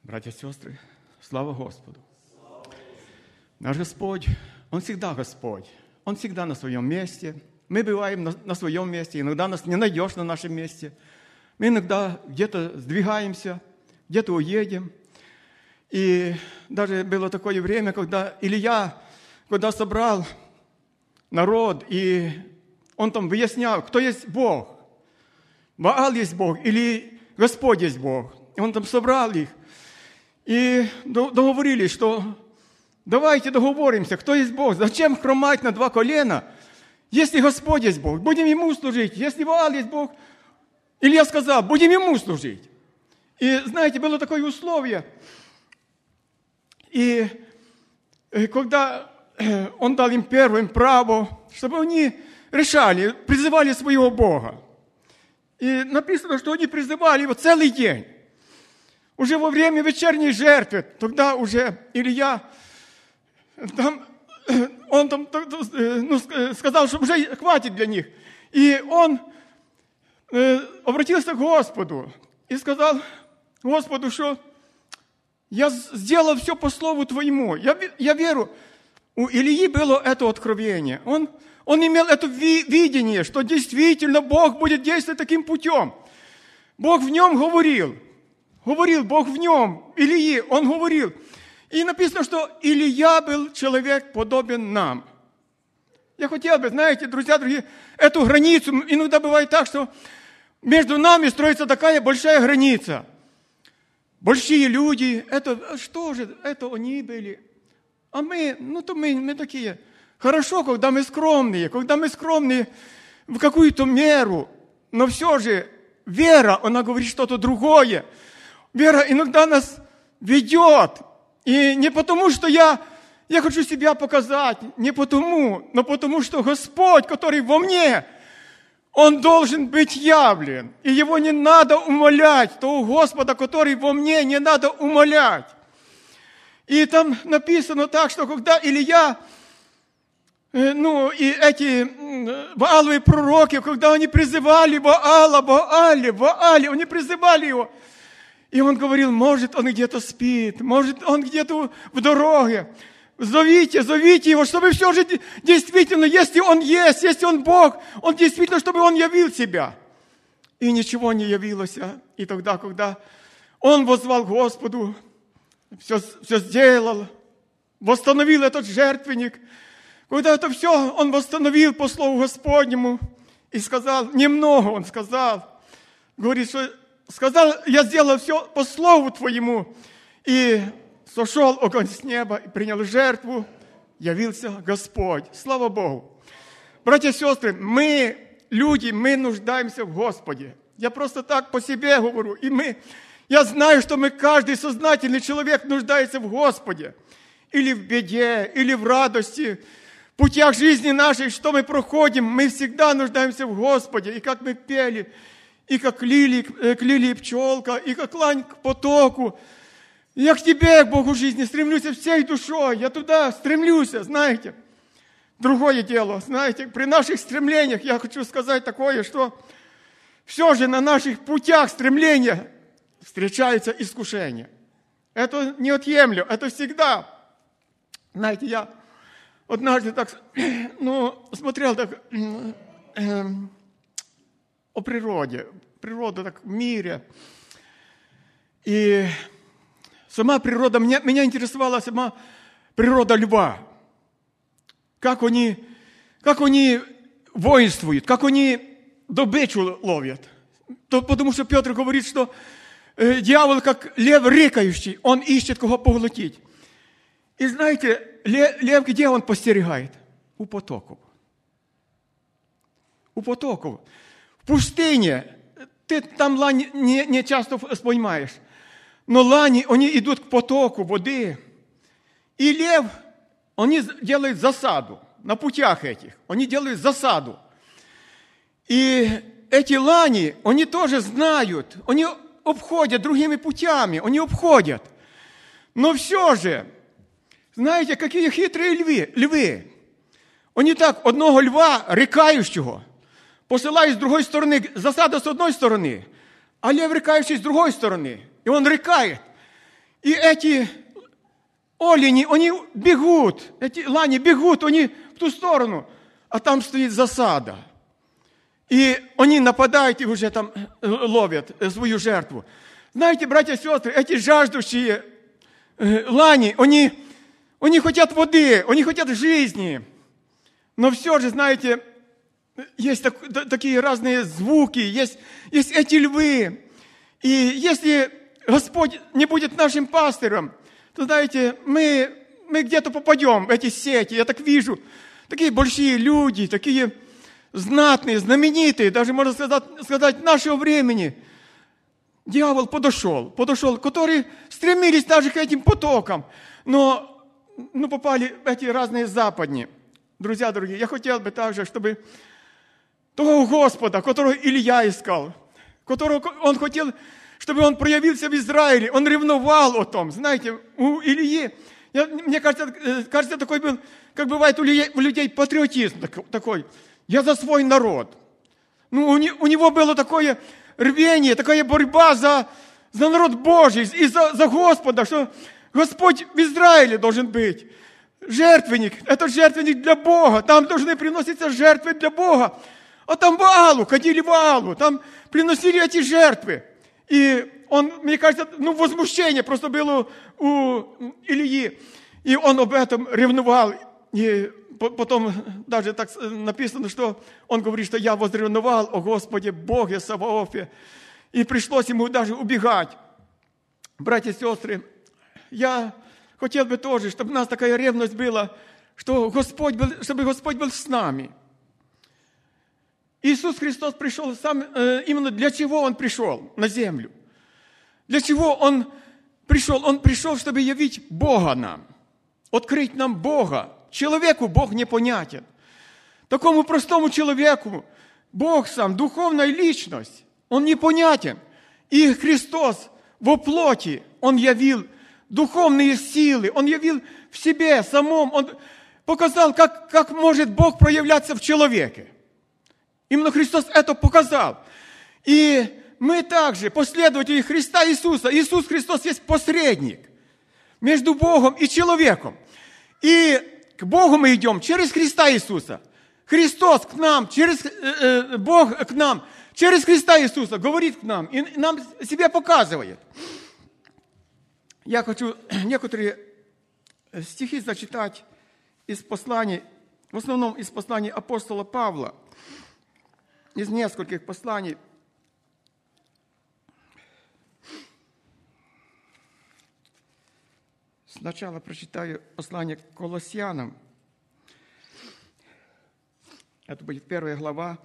Братья и сестры, слава Господу! Наш Господь, Он всегда Господь. Он всегда на своем месте. Мы бываем на своем месте. Иногда нас не найдешь на нашем месте. Мы иногда где-то сдвигаемся, где-то уедем. И даже было такое время, когда Илья, когда собрал народ, и он там выяснял, кто есть Бог. Ваал есть Бог или Господь есть Бог. И он там собрал их. И договорились, что давайте договоримся, кто есть Бог. Зачем хромать на два колена, если Господь есть Бог? Будем Ему служить. Если Ваал есть Бог, Илья сказал, будем Ему служить. И знаете, было такое условие. И когда он дал им первым право, чтобы они решали, призывали своего Бога. И написано, что они призывали его целый день. Уже во время вечерней жертвы, тогда уже Илья, он там сказал, что уже хватит для них. И он обратился к Господу и сказал Господу, что я сделал все по слову Твоему. Я верю. У Ильи было это откровение. Он имел это видение, что действительно Бог будет действовать таким путем. Бог в нем говорил. Говорил Бог в нем, Илии, он говорил. И написано, что Илия был человек, подобен нам. Я хотел бы, знаете, друзья дорогие, эту границу, иногда бывает так, что между нами строится такая большая граница. Большие люди, это что же, это они были. А мы, мы такие. Хорошо, когда мы скромные в какую-то меру, но все же вера, она говорит что-то другое. Вера иногда нас ведет. И не потому, что я хочу себя показать, не потому, но потому, что Господь, который во мне, Он должен быть явлен. И Его не надо умолять. Того Господа, который во мне, не надо умолять. И там написано так, что когда Илья, и эти Вааловые пророки, когда они призывали Ваали, они призывали его, и он говорил, может, он где-то спит, может, он где-то в дороге. Зовите его, чтобы все же действительно, если он есть, если он Бог, он действительно, чтобы он явил себя. И ничего не явилось. И тогда, когда он воззвал к Господу, все сделал, восстановил этот жертвенник, когда это все он восстановил по слову Господнему и сказал, немного он сказал, говорит, что сказал, я сделал все по слову Твоему. И сошел огонь с неба, и принял жертву, явился Господь. Слава Богу. Братья и сестры, мы, люди, мы нуждаемся в Господе. Я просто так по себе говорю. Я знаю, что каждый сознательный человек нуждается в Господе. Или в беде, или в радости. В путях жизни нашей, что мы проходим, мы всегда нуждаемся в Господе. И как мы пели, и как к лилии пчелка, и как лань к потоку. Я к Тебе, к Богу жизни, стремлюсь всей душой. Я туда стремлюсь, знаете. Другое дело, знаете, при наших стремлениях, я хочу сказать такое, что все же на наших путях стремления встречается искушение. Это неотъемлемо, это всегда. Знаете, я однажды так, смотрел так о природе. Природа так в мире. И сама природа, меня интересовала сама природа льва. Как они воинствуют, как они добычу ловят. Потому что Петр говорит, что дьявол, как лев рыкающий, он ищет кого поглотить. И знаете, лев где он постерегает? У потоков. У потоков. В пустыне ты там лань не часто споймаешь. Но лани, они идут к потоку воды. И лев, они делают засаду на путях этих. Они делают засаду. И эти лани, они тоже знают, они обходят другими путями, они обходят. Но все же, знаете, какие хитрые львы. Они так, одного льва, рикающего, посылають з другої сторони, засада з одної сторони, а лев рикаючий з другої сторони. И он рыкает. И эти олени, они бегут, эти лани бегут, они в ту сторону, а там стоит засада. И они нападают и уже там ловят свою жертву. Знаете, братья и сестры, эти жаждущие лани, они хотят воды, они хотят жизни. Но все же, знаете, есть такие разные звуки, есть эти львы. И если Господь не будет нашим пастырем, то, знаете, мы где-то попадем в эти сети. Я так вижу, такие большие люди, такие знатные, знаменитые, даже, можно сказать, нашего времени. Дьявол подошел, которые стремились даже к этим потокам, но попали в эти разные западни. Друзья дорогие, я хотел бы также, чтобы того Господа, которого Илья искал, которого он хотел, чтобы он проявился в Израиле, он ревновал о том. Знаете, у Ильи, мне кажется, такой был, как бывает у людей патриотизм такой. Я за свой народ. У него было такое рвение, такая борьба за народ Божий и за Господа, что Господь в Израиле должен быть. Жертвенник, это жертвенник для Бога. Там должны приноситься жертвы для Бога. А там Ваалу, ходили Ваалу, там приносили эти жертвы. И он, мне кажется, возмущение просто было у Ильи. И он об этом ревновал. И потом даже так написано, что он говорит, что я возревновал о Господе Боге Саваофе. И пришлось ему даже убегать. Братья и сестры, я хотел бы тоже, чтобы у нас такая ревность была, чтобы Господь был с нами. Иисус Христос пришел сам, именно для чего Он пришел на землю? Для чего Он пришел? Он пришел, чтобы явить Бога нам, открыть нам Бога. Человеку Бог непонятен. Такому простому человеку Бог сам, духовная личность, Он непонятен. И Христос во плоти, Он явил духовные силы, Он явил в себе самом, Он показал, как может Бог проявляться в человеке. Именно Христос это показал. И мы также, последователи Христа Иисуса, Иисус Христос есть посредник между Богом и человеком. И к Богу мы идем через Христа Иисуса. Христос к нам, Бог к нам, через Христа Иисуса говорит к нам и нам себя показывает. Я хочу некоторые стихи зачитать из посланий, в основном из посланий апостола Павла, из нескольких посланий. Сначала прочитаю послание к Колоссянам. Это будет 1 глава,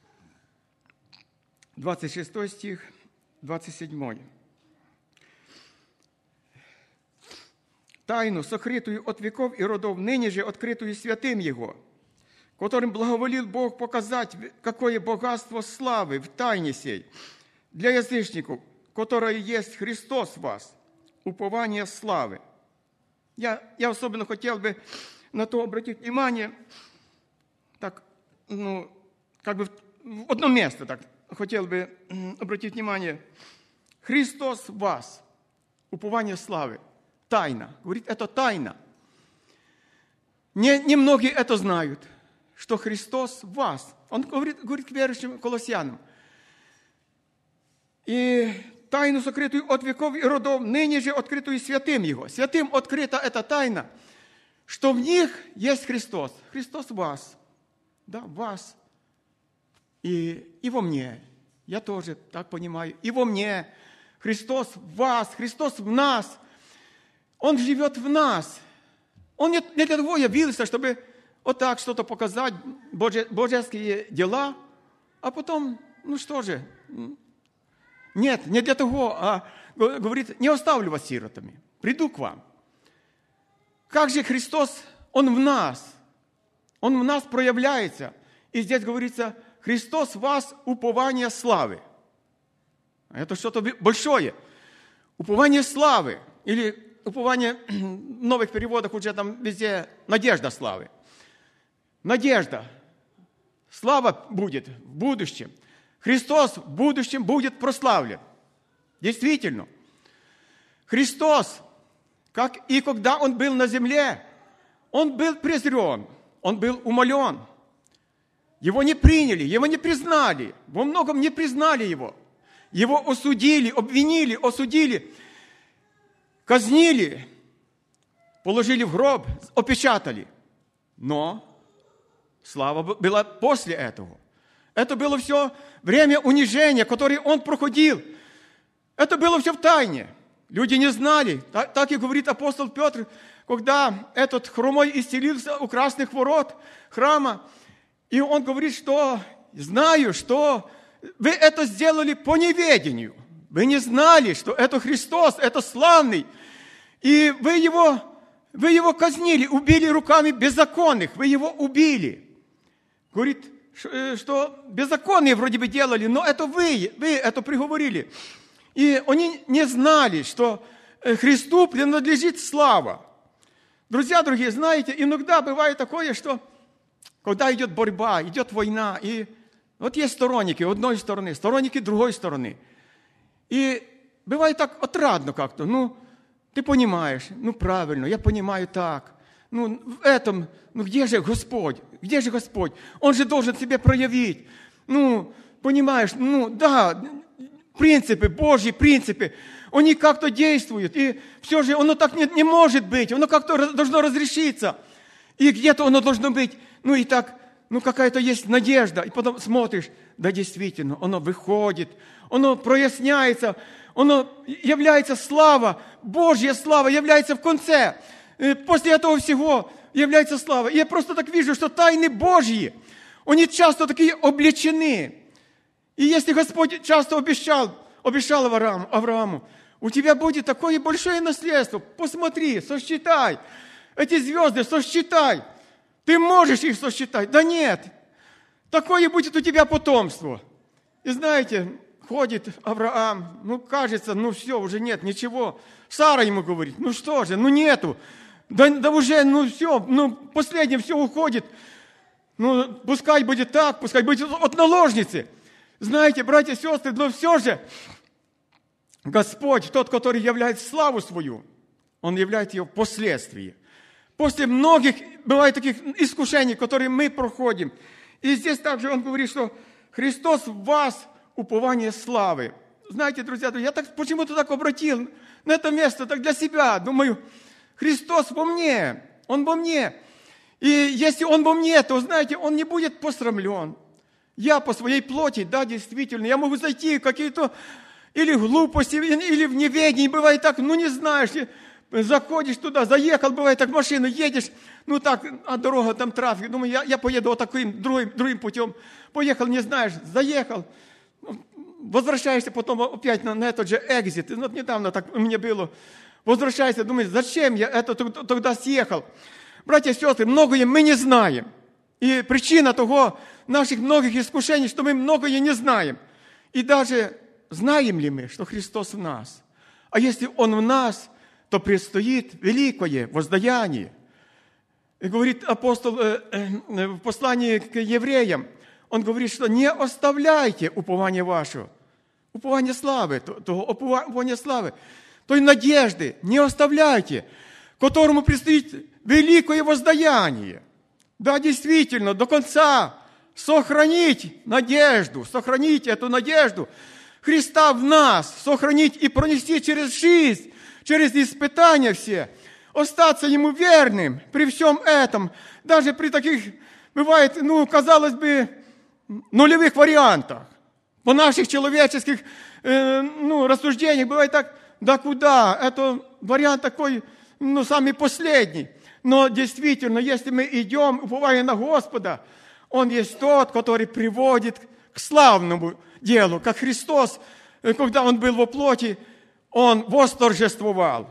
26 стих, 27. «Тайну, сокрытую от веков и родов, ныне же открытую святым Его, которым благоволил Бог показать, какое богатство славы в тайне сей для язычников, которое есть Христос в вас, упование славы». Я особенно хотел бы на то обратить внимание, так, как бы в одно место так хотел бы обратить внимание. Христос в вас, упование славы, тайна. Говорит, это тайна. Немногие это знают, что Христос в вас. Он говорит к верующим колоссянам. И тайну, сокрытую от веков и родов, ныне же открытую святым Его. Святым открыта эта тайна, что в них есть Христос. Христос в вас. Да, в вас. И во мне. Я тоже так понимаю. И во мне. Христос в вас. Христос в нас. Он живет в нас. Он не для того явился, чтобы вот так что-то показать, божеские дела, а потом, что же... Нет, не для того, а говорит, не оставлю вас сиротами, приду к вам. Как же Христос, Он в нас проявляется. И здесь говорится, Христос в вас упование славы. Это что-то большое. Упование славы. Или упование в новых переводах уже там везде надежда славы. Надежда. Слава будет в будущем. Христос в будущем будет прославлен. Действительно. Христос как и когда Он был на земле. Он был презрен, Он был умолен. Его не приняли, Его не признали, во многом не признали Его. Его осудили, обвинили, осудили, казнили, положили в гроб, опечатали. Но слава была после этого. Это было все время унижения, которое Он проходил. Это было все в тайне. Люди не знали. Так и говорит апостол Петр, когда этот хромой исцелился у красных ворот храма. И он говорит, что знаю, что вы это сделали по неведению. Вы не знали, что это Христос, это славный. И вы его казнили, убили руками беззаконных. Вы его убили. Говорит, что беззаконные вроде бы делали, но это вы это приговорили. И они не знали, что Христу принадлежит слава. Друзья дорогие, знаете, иногда бывает такое, что когда идет борьба, идет война, и вот есть сторонники одной стороны, сторонники другой стороны. И бывает так отрадно как-то, ты понимаешь, правильно, я понимаю так. В этом, где же Господь? Где же Господь? Он же должен себя проявить. Понимаешь, да, принципы, Божьи принципы, они как-то действуют. И все же оно так не может быть. Оно как-то должно разрешиться. И где-то оно должно быть. И так, какая-то есть надежда. И потом смотришь, да, действительно, оно выходит, оно проясняется, оно является слава, Божья слава является в конце. После этого всего является слава. И я просто так вижу, что тайны Божьи, они часто такие облечены. И если Господь часто обещал Аврааму, у тебя будет такое большое наследство. Посмотри, сосчитай. Эти звезды сосчитай. Ты можешь их сосчитать? Да нет. Такое будет у тебя потомство. И знаете, ходит Авраам, кажется, все, уже нет ничего. Сара ему говорит, что же, нету. Да уже, все, последнее все уходит. Пускай будет так, пускай будет от наложницы. Знаете, братья и сестры, но все же Господь, тот, который являет славу свою, Он являет ее впоследствии. После многих, бывает таких искушений, которые мы проходим. И здесь также Он говорит, что Христос в вас упование славы. Знаете, друзья, я почему-то так обратил на это место, так для себя. Думаю, Христос во мне, Он во мне. И если Он во мне, то, знаете, Он не будет посрамлен. Я по своей плоти, да, действительно, я могу зайти в какие-то или глупости, или в неведении, бывает так, не знаешь, заходишь туда, заехал, бывает так, машину едешь, а дорога там трафик, думаю, я поеду вот таким другим путем, поехал, не знаешь, заехал, возвращаешься потом опять на этот же экзит, недавно так у меня было, возвращаешься, думаешь, зачем я это тогда съехал? Братья и сестры, многое мы не знаем. И причина того, наших многих искушений, что мы многое не знаем. И даже знаем ли мы, что Христос в нас? А если Он в нас, то предстоит великое воздаяние. И говорит апостол в послании к евреям, он говорит, что не оставляйте упование вашего, упование славы, упование славы, той надежды не оставляйте, которому предстоит великое воздаяние. Да, действительно, до конца сохранить надежду, сохранить эту надежду Христа в нас, сохранить и пронести через жизнь, через испытания все, остаться Ему верным при всем этом, даже при таких, бывает, казалось бы, нулевых вариантах. По наших человеческих рассуждениях бывает так, да куда, это вариант такой, самый последний. Но действительно, если мы идем, уповая на Господа, Он есть тот, который приводит к славному делу, как Христос, когда Он был во плоти, Он восторжествовал,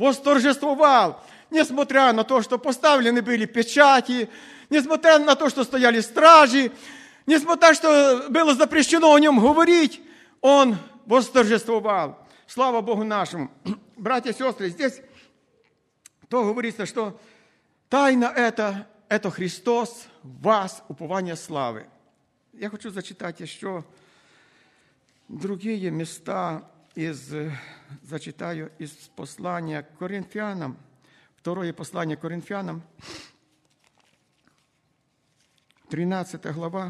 несмотря на то, что поставлены были печати, несмотря на то, что стояли стражи, несмотря на то, что было запрещено о Нем говорить, Он восторжествовал. Слава Богу нашему. Братья и сестры, здесь то говорится, что тайна это Христос в вас, упование славы. Я хочу зачитать еще другие места. зачитаю из послания к Коринфянам, второе послание к Коринфянам, 13 глава.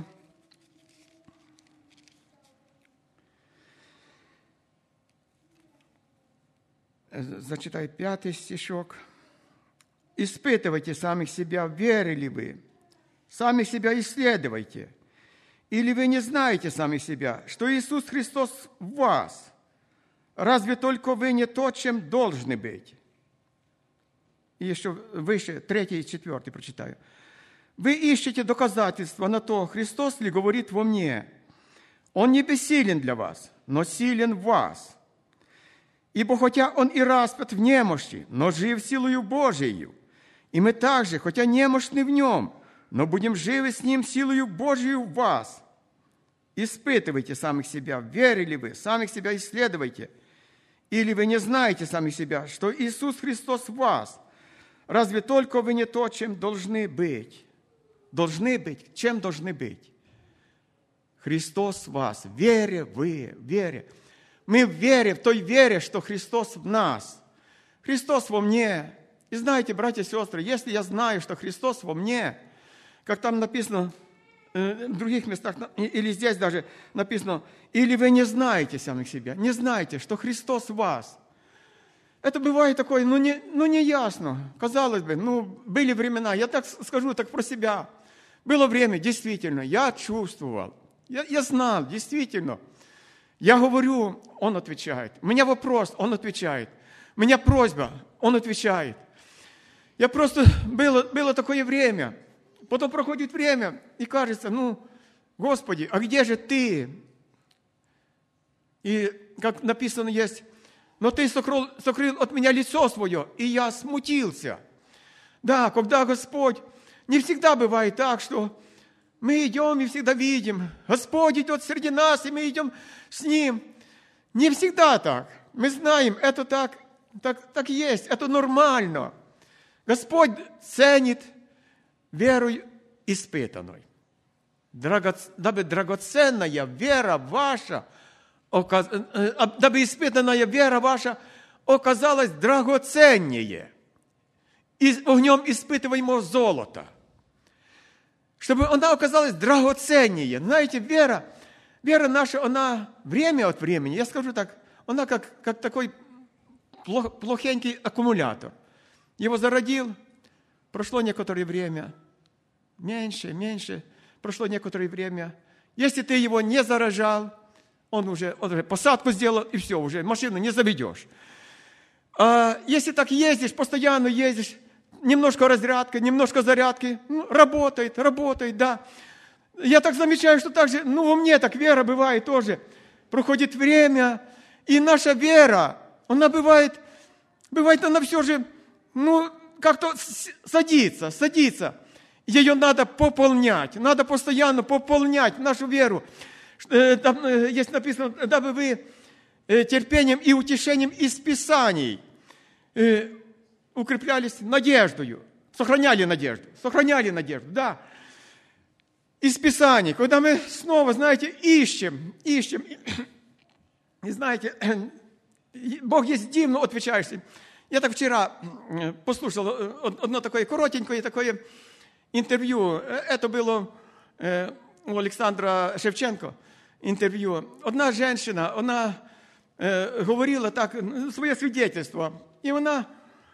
Зачитаю 5 стишок. «Испытывайте самих себя, верили вы, сами себя исследуйте. Или вы не знаете самих себя, что Иисус Христос в вас? Разве только вы не то, чем должны быть?» И еще выше, 3 и 4 прочитаю. «Вы ищете доказательства на то, Христос ли говорит во мне. Он не бессилен для вас, но силен в вас. Ибо хотя Он и распят в немощи, но жив силою Божией. И мы также, хотя немощны в Нем, но будем живы с Ним силою Божией в вас. Испытывайте самих себя, верили вы, самих себя исследуйте. Или вы не знаете самих себя, что Иисус Христос в вас? Разве только вы не то, чем должны быть?» Должны быть. Чем должны быть? Христос в вас. Вере вы, вере. Мы в вере, в той вере, что Христос в нас. Христос во мне. И знаете, братья и сестры, если я знаю, что Христос во мне, как там написано в других местах, или здесь даже написано, или вы не знаете самих себя, не знаете, что Христос в вас. Это бывает такое, не ясно. Казалось бы, были времена, я так скажу, так про себя. Было время, действительно, я чувствовал, я знал, действительно. Я говорю, Он отвечает. У меня вопрос, Он отвечает. У меня просьба, Он отвечает. Я просто, было такое время. Потом проходит время, и кажется, Господи, а где же Ты? И как написано есть, но Ты сокрыл от меня лицо Свое, и я смутился. Да, когда Господь, не всегда бывает так, что мы идем и всегда видим, Господь идет среди нас, и мы идем с Ним. Не всегда так. Мы знаем, это так есть, это нормально. Господь ценит веру испытанной. Дабы драгоценная вера ваша, дабы испытанная вера ваша оказалась драгоценнее огнем испытываемого золота. Чтобы она оказалась драгоценнее. Знаете, вера наша, она время от времени, я скажу так, она как такой плохенький аккумулятор. Его зародил, прошло некоторое время, меньше, прошло некоторое время. Если ты его не заражал, он уже посадку сделал, и все, уже машину не заведешь. А если так ездишь, постоянно ездишь, немножко разрядка, немножко зарядки, работает, да. Я так замечаю, что так же, у меня так вера бывает тоже. Проходит время, и наша вера, она бывает она все же, как-то садится. Ее надо пополнять, надо постоянно пополнять нашу веру. Там есть написано, дабы вы терпением и утешением из Писаний укреплялись надеждою, сохраняли надежду, да. Из Писаний, когда мы снова, знаете, ищем, и знаете, Бог есть дивно отвечающий. Я так вчера послушал одно такое коротенькое такое интервью. Это было у Александра Шевченко интервью. Одна женщина, она говорила так, своє свидетельство. И она,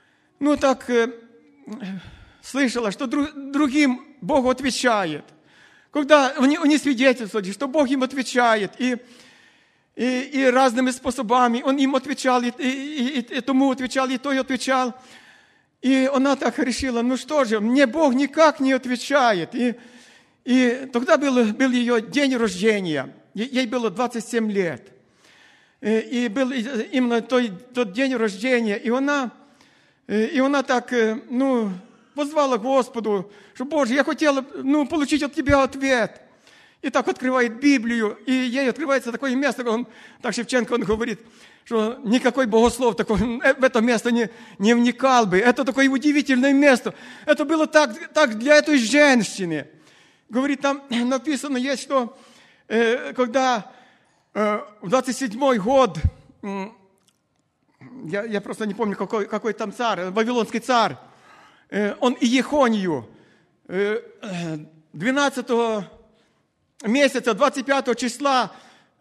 слышала, что другим Бог отвечает. Когда они свидетельствовали, что Бог им отвечает, и разными способами Он им отвечал, и тому отвечал, и той отвечал. И она так решила, что же, мне Бог никак не отвечает. И тогда был ее день рождения. Ей было 27 лет. И был именно тот день рождения. И она так, воззвала Господу, что, Боже, я хотела, получить от Тебя ответ. И так открывает Библию, и ей открывается такое место, Шевченко, он говорит, что никакой богослов такой в это место не вникал бы. Это такое удивительное место. Это было так для этой женщины. Говорит, там написано есть, что когда в 27-й год я просто не помню, какой там царь, вавилонский царь, он Иехонию 12 месяца, 25 числа,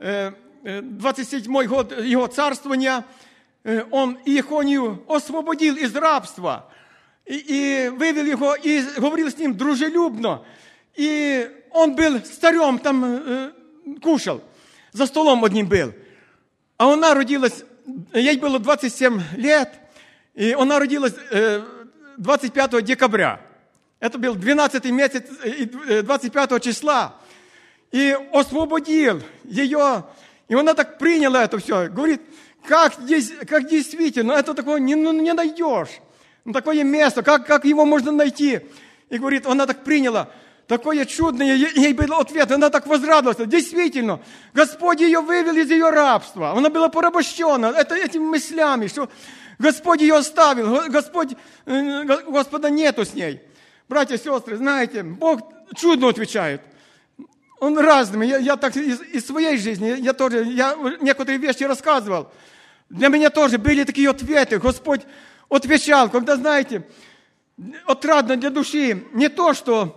27-й год его царствования, он Иехонию освободил из рабства и вывел его, и говорил с ним дружелюбно. И он был царем, там кушал, за столом одним был. А она родилась, ей было 27 лет, и она родилась 25 декабря. Это был 12 месяц, 25 числа. И освободил ее, и она так приняла это все. Говорит, как действительно, это такое не найдешь. Такое место, как его можно найти? И говорит, она так приняла. Такое чудное, ей был ответ, она так возрадовалась. Действительно, Господь ее вывел из ее рабства. Она была порабощена этими мыслями, что Господь ее оставил, Господа нету с ней. Братья и сестры, знаете, Бог чудно отвечает. Он разными. Я так из своей жизни, я некоторые вещи рассказывал. Для меня тоже были такие ответы. Господь отвечал, когда, знаете, отрадно для души. Не то, что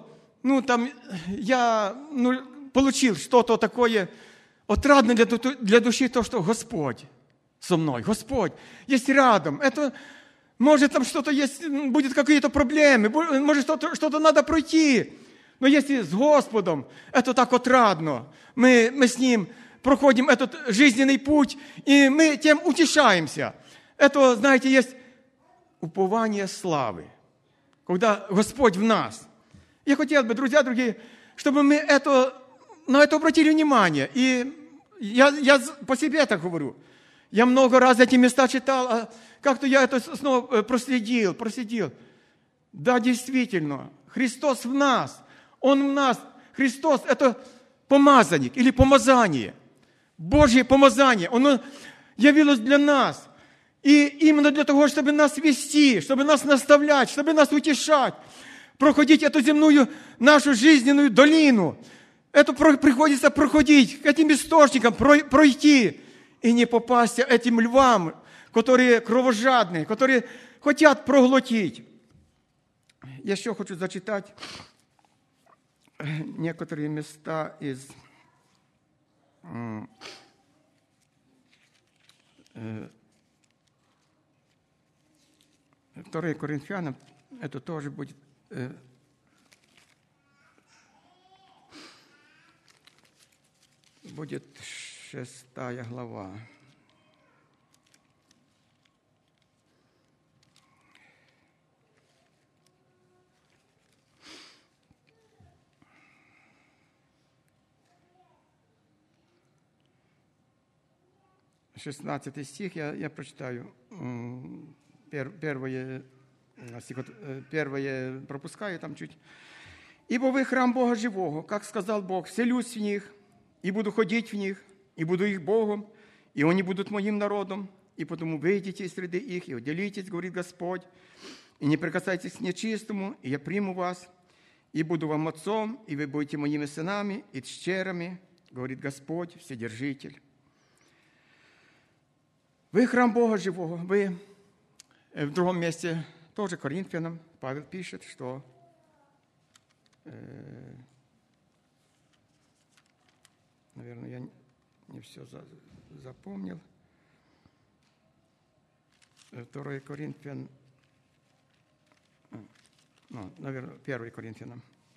я получил что-то такое. Отрадно для души то, что Господь со мной. Господь есть рядом. Это, может, там что-то есть, будет какие-то проблемы, может, что-то надо пройти. Но если с Господом, это так отрадно. Мы с Ним проходим этот жизненный путь, и мы тем утешаемся. Это, знаете, есть упование славы, когда Господь в нас. Я хотел бы, друзья дорогие, чтобы мы на это обратили внимание. И я по себе так говорю. Я много раз эти места читал, а как-то я это снова проследил. Да, действительно, Христос в нас. Он в нас. Христос – это помазанник или помазание. Божье помазание. Оно явилось для нас. И именно для того, чтобы нас вести, чтобы нас наставлять, чтобы нас утешать, проходить эту земную нашу жизненную долину. Это приходится проходить, к этим источникам пройти и не попасть этим львам, которые кровожадные, которые хотят проглотить. Я еще хочу зачитать некоторые места из 2 Коринфянам. Это тоже будет 6 глава. Шестнадцатый стих я прочитаю. Первое пропускаю там чуть. «Ибо вы храм Бога живого, как сказал Бог, вселюсь в них, и буду ходить в них, и буду их Богом, и они будут моим народом, и потому выйдите из среды их, и отделитесь, говорит Господь, и не прикасайтесь к нечистому, и я приму вас, и буду вам отцом, и вы будете моими сынами и дщерями, говорит Господь, Вседержитель». Вы храм Бога живого, вы в другом месте, тоже Коринфянам, Павел пишет, что наверное, я не все запомнил. 2 Коринфян, наверное, 1 Коринфянам.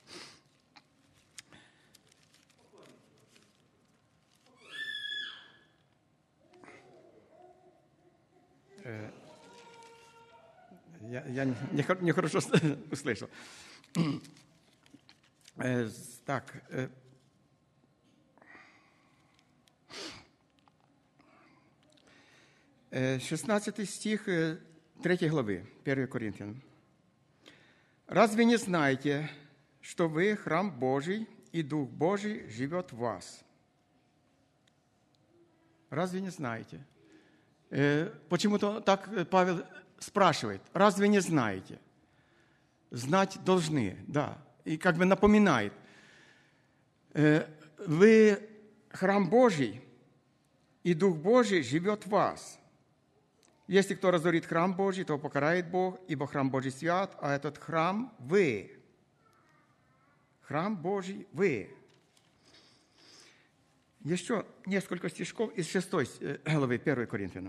Я нехорошо услышал. Так. 16 стих 3 главы, 1 Коринфянам. «Разве не знаете, что вы храм Божий, и Дух Божий живет в вас?» Разве не знаете? Почему-то так Павел спрашивает. Разве не знаете? Знать должны, да. И как бы напоминает. Вы храм Божий, и Дух Божий живет в вас. Если кто разорит храм Божий, то покарает Бог, ибо храм Божий свят, а этот храм – вы. Храм Божий – вы. Еще несколько стишков из 6 главы 1 Коринфянам.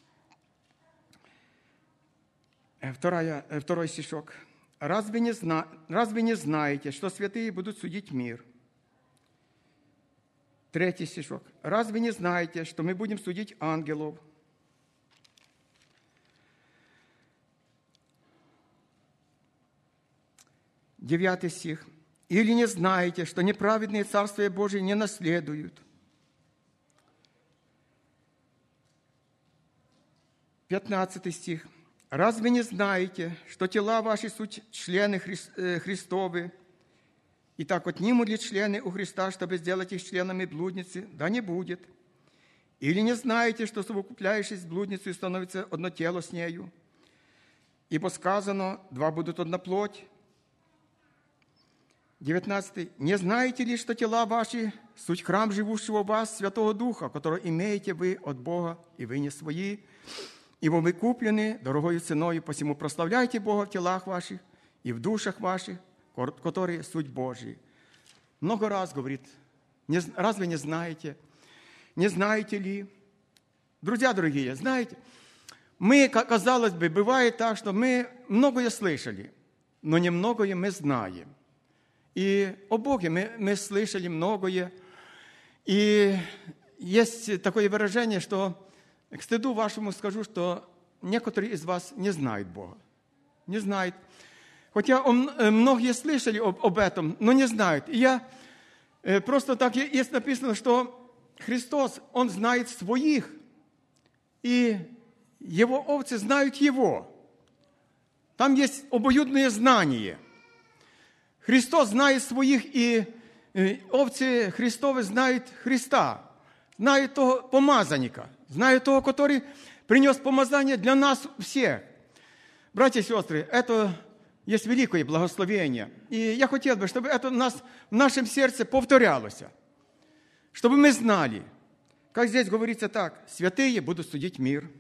2 стишок. «Разве не знаете, что святые будут судить мир?» 3 стишок. «Разве не знаете, что мы будем судить ангелов?» 9 стих. «Или не знаете, что неправедные Царствие Божие не наследуют?» 15 стих. «Разве не знаете, что тела ваши суть члены Христовы? И так отнимут ли члены у Христа, чтобы сделать их членами блудницы? Да не будет. Или не знаете, что совокупляющись с блудницей становится одно тело с нею? Ибо сказано, два будут одна плоть». 19. «Не знаете ли, что тела ваши суть храм живущего в вас Святого Духа, который имеете вы от Бога, и вы не свои? Ибо вы куплены дорогою ценою, посему прославляйте Бога в телах ваших и в душах ваших, которые суть Божьи». Много раз говорит, разве не знаете? Не знаете ли? Друзья дорогие, знаете, мы, казалось бы, бывает так, что мы многое слышали, но немногое мы знаем. И о Боге мы слышали многое. И есть такое выражение, что к стыду вашему скажу, что некоторые из вас не знают Бога. Не знают. Хотя многие слышали об этом, но не знают. И я просто так, есть написано, что Христос, Он знает своих, и Его овцы знают Его. Там есть обоюдное знание. Христос знает своих, и овцы Христовы знают Христа, знают того помазанника, знают того, который принес помазание для нас всех. Братья и сестры, это есть великое благословение. И я хотел бы, чтобы это в нашем сердце повторялось, чтобы мы знали, как здесь говорится так, святые будут судить мир.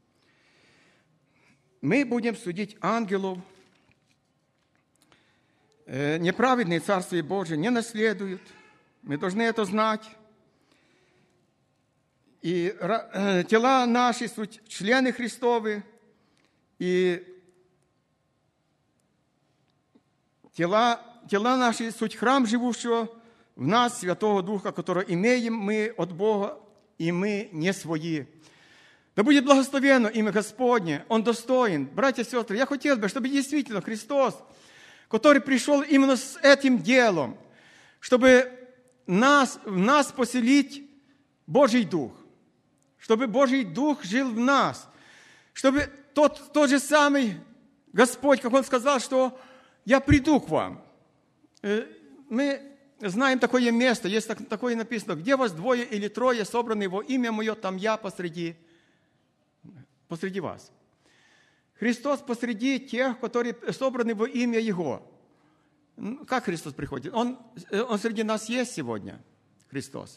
Мы будем судить ангелов. Неправедные Царствие Божие не наследуют. Мы должны это знать. И тела наши суть члены Христовы, и тела наши суть храм живущего в нас Святого Духа, который имеем мы от Бога, и мы не свои. Да будет благословенно имя Господне, Он достоин. Братья и сестры, я хотел бы, чтобы действительно Христос, который пришел именно с этим делом, чтобы в нас поселить Божий Дух, чтобы Божий Дух жил в нас, чтобы тот же самый Господь, как Он сказал, что «Я приду к вам». Мы знаем такое место, есть такое написано, где вас двое или трое собраны во имя Мое, там Я посреди вас. Христос посреди тех, которые собраны во имя Его. Как Христос приходит? Он среди нас есть сегодня, Христос?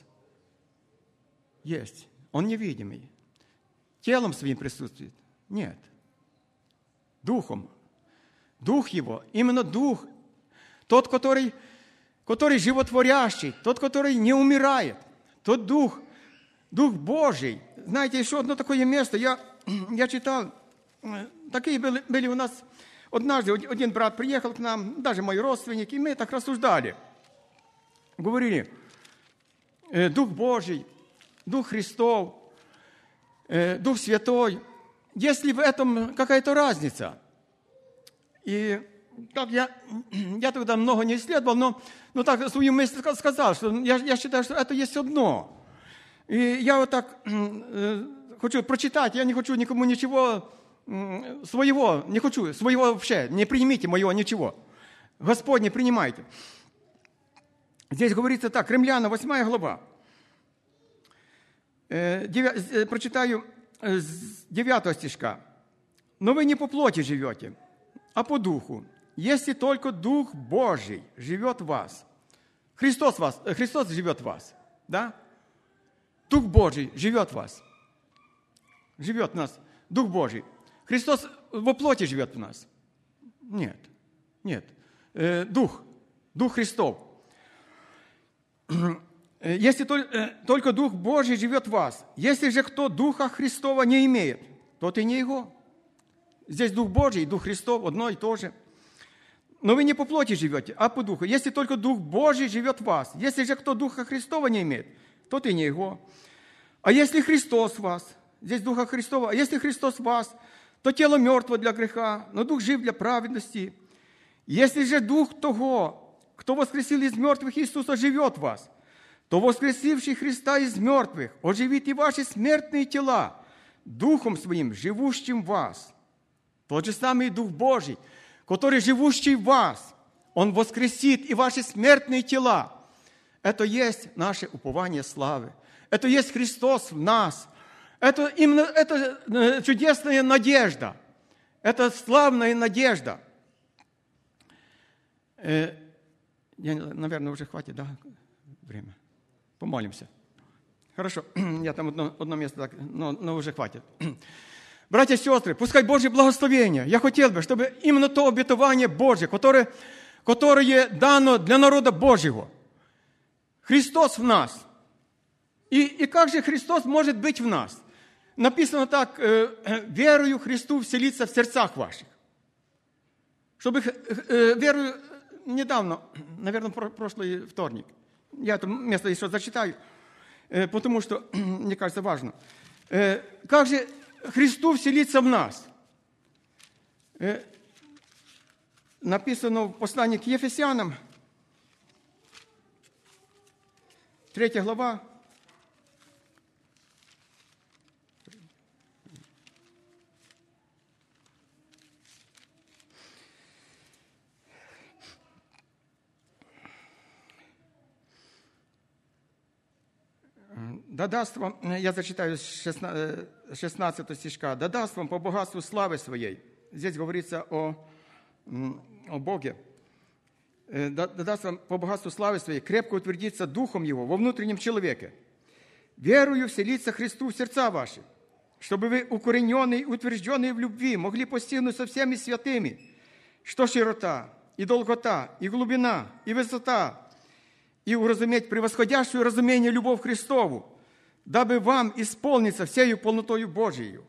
Есть. Он невидимый. Телом своим присутствует? Нет. Духом. Дух Его, именно Дух, тот, который животворящий, тот, который не умирает, тот Дух Божий. Знаете, еще одно такое место, я читал, такие были у нас, однажды один брат приехал к нам, даже мои родственники, и мы так рассуждали. Говорили, Дух Божий, Дух Христов, Дух Святой, есть ли в этом какая-то разница? И так я тогда много не исследовал, но так свою мысль сказал, что я считаю, что это есть одно. И я вот так хочу прочитать, я не хочу никому ничего своего, не хочу, своего вообще, не примите моего ничего. Господь, не принимайте. Здесь говорится так, Римлянам, 8 глава. Прочитаю с 9 стишка. «Но вы не по плоти живете, а по духу, если только Дух Божий живет в вас». Христос живет в вас, да? Дух Божий живет в вас. Живет в нас Дух Божий. Христос во плоти живет в нас. Нет. Дух Христов. Если только Дух Божий живет в вас. Если же кто Духа Христова не имеет, тот и не Его. Здесь Дух Божий и Дух Христов одно и то же. Но вы не по плоти живете, а по Духу. Если только Дух Божий живет в вас. Если же кто Духа Христова не имеет, тот и не Его. А если Христос в вас, здесь Духа Христова, а если Христос в вас, то тело мертво для греха, но Дух жив для праведности. Если же Дух того, кто воскресил из мертвых Иисуса, живет в вас, то воскресивший Христа из мертвых оживит и ваши смертные тела Духом Своим, живущим в вас. Тот же самый Дух Божий, который живущий в вас, Он воскресит и ваши смертные тела. Это есть наше упование славы. Это есть Христос в нас. Это чудесная надежда. Это славная надежда. Наверное, уже хватит, да, время? Помолимся. Хорошо, я там одно место, так, но уже хватит. Братья и сестры, пускай Божье благословение. Я хотел бы, чтобы именно то обетование Божье, которое дано для народа Божьего. Христос в нас. И как же Христос может быть в нас? Написано так, верою Христу вселиться в сердцах ваших. Чтобы верою недавно, наверное, прошлый вторник, я это место еще зачитаю, потому что, мне кажется, важно. Как же Христу вселиться в нас? Написано в послании к Ефесянам, 3 глава, «Да даст вам», я зачитаю 16 стишка, «Да даст вам по богатству славы Своей». Здесь говорится о Боге. «Да даст вам по богатству славы Своей крепко утвердиться Духом Его во внутреннем человеке, верою вселиться Христу в сердца ваши, чтобы вы, укорененные и утвержденные в любви, могли постигнуть со всеми святыми, что широта, и долгота, и глубина, и высота, и уразуметь превосходящую разумение любовь Христову, дабы вам исполниться всею полнотою Божией».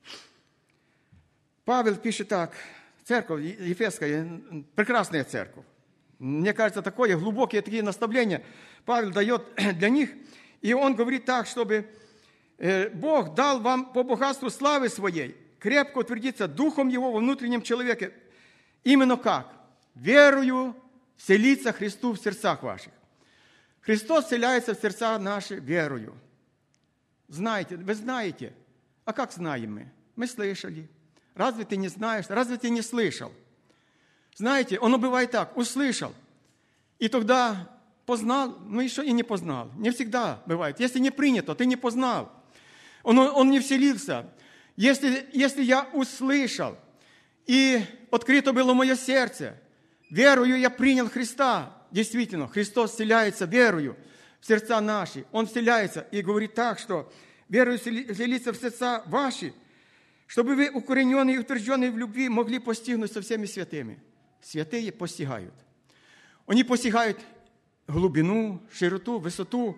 Павел пишет так, церковь Ефесская, прекрасная церковь. Мне кажется, такое глубокие такие наставления Павел дает для них. И он говорит так, чтобы Бог дал вам по богатству славы Своей крепко утвердиться Духом Его во внутреннем человеке. Именно как? Верою вселиться Христу в сердцах ваших. Христос вселяется в сердца наши верою. Знаете, вы знаете. А как знаем мы? Мы слышали. Разве ты не знаешь? Разве ты не слышал? Знаете, оно бывает так. Услышал. И тогда познал, но еще и не познал. Не всегда бывает. Если не принято, ты не познал. Он не вселился. Если я услышал, и открыто было мое сердце, верою я принял Христа. Действительно, Христос вселяется верою в сердца наши. Он вселяется и говорит так, что верою вселиться в сердца ваши, чтобы вы, укорененные и утвержденные в любви, могли постигнуть со всеми святыми. Святые постигают. Они постигают глубину, широту, высоту,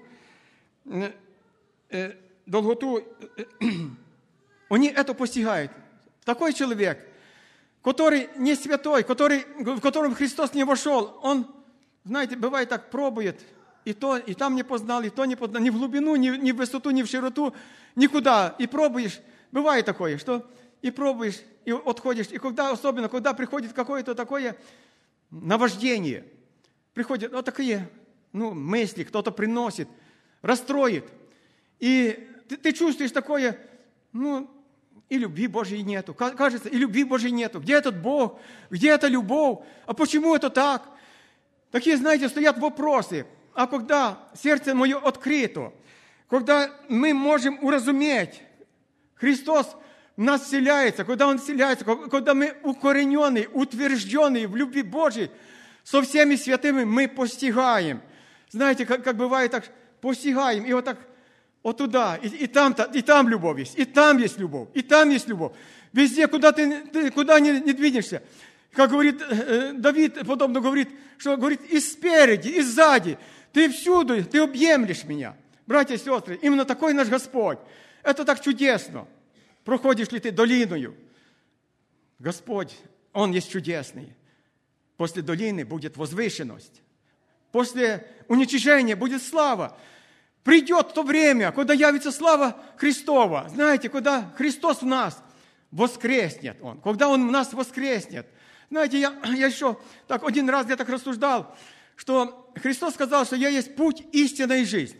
долготу. Они это постигают. Такой человек, который не святой, в котором Христос не вошел, он, знаете, бывает так, пробует, и там не познал, и то не познал, ни в глубину, ни в высоту, ни в широту, никуда. И пробуешь, бывает такое, что и пробуешь, и отходишь, и особенно, когда приходит какое-то такое наваждение, приходят вот такие мысли, кто-то приносит, расстроит, и ты чувствуешь такое, и любви Божьей нету. Кажется, и любви Божьей нету. Где этот Бог? Где эта любовь? А почему это так? Такие, знаете, стоят вопросы. А когда сердце мое открыто, когда мы можем уразуметь, Христос в нас вселяется, когда Он вселяется, когда мы укорененные, утвержденные в любви Божьей, со всеми святыми мы постигаем. Знаете, как бывает так, постигаем, и вот так Вот туда, и там любовь есть, и там есть любовь, и там есть любовь. Везде, куда ты куда не двинешься. Как говорит Давид, подобно говорит, что говорит и спереди, и сзади. Ты всюду, ты объемлешь меня. Братья и сестры, именно такой наш Господь. Это так чудесно. Проходишь ли ты долиною? Господь, Он есть чудесный. После долины будет возвышенность. После уничижения будет слава. Придет то время, когда явится слава Христова. Знаете, когда Христос в нас воскреснет Он. Когда Он в нас воскреснет. Знаете, я еще так один раз я так рассуждал, что Христос сказал, что я есть путь, истина и жизнь.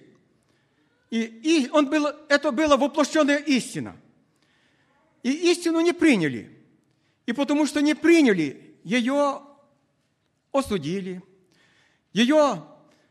И это была воплощенная истина. И истину не приняли. И потому что не приняли, ее осудили, ее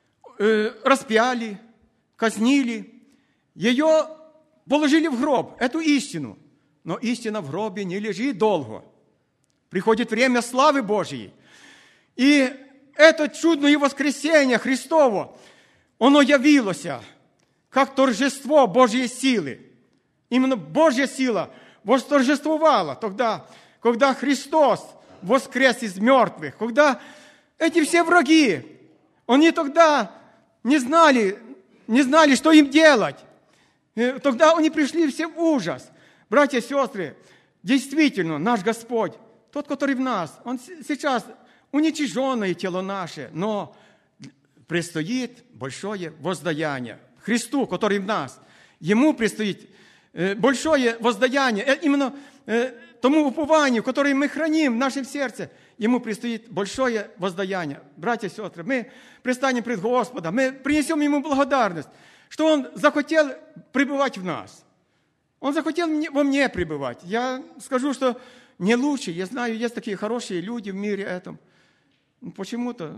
распяли, казнили, ее положили в гроб, эту истину. Но истина в гробе не лежит долго. Приходит время славы Божьей. И это чудное воскресение Христово, оно явилось как торжество Божьей силы. Именно Божья сила восторжествовала тогда, когда Христос воскрес из мертвых, когда эти все враги, они тогда не знали, что им делать. Тогда они пришли все в ужас. Братья и сестры, действительно, наш Господь, тот, который в нас, Он сейчас уничиженное тело наше, но предстоит большое воздаяние. Христу, который в нас, Ему предстоит большое воздаяние. Именно тому упованию, которое мы храним в нашем сердце, Ему предстоит большое воздаяние. Братья и сестры, мы предстанем пред Господом, мы принесем Ему благодарность, что Он захотел пребывать в нас. Он захотел во мне пребывать. Я скажу, что не лучше. Я знаю, есть такие хорошие люди в мире этом. Почему-то,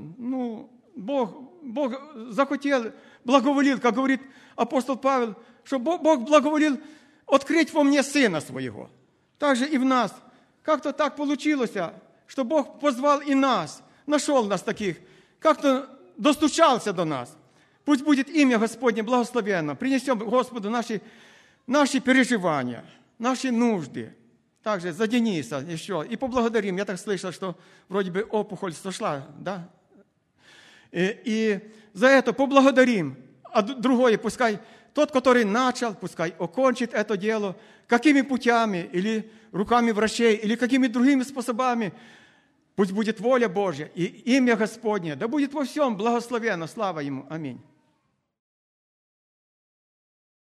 Бог захотел, благоволил, как говорит апостол Павел, что Бог благоволил открыть во мне Сына Своего. Также и в нас. Как-то так получилось, что Бог позвал и нас, нашел нас таких, как-то достучался до нас. Пусть будет имя Господне благословенно. Принесем Господу наши переживания, наши нужды. Также за Дениса еще. И поблагодарим. Я так слышал, что вроде бы опухоль сошла, да? И за это поблагодарим. А другое, пускай тот, который начал, пускай окончит это дело. Какими путями, или руками врачей, или какими другими способами. Пусть будет воля Божья и имя Господне. Да будет во всем благословенно. Слава Ему. Аминь.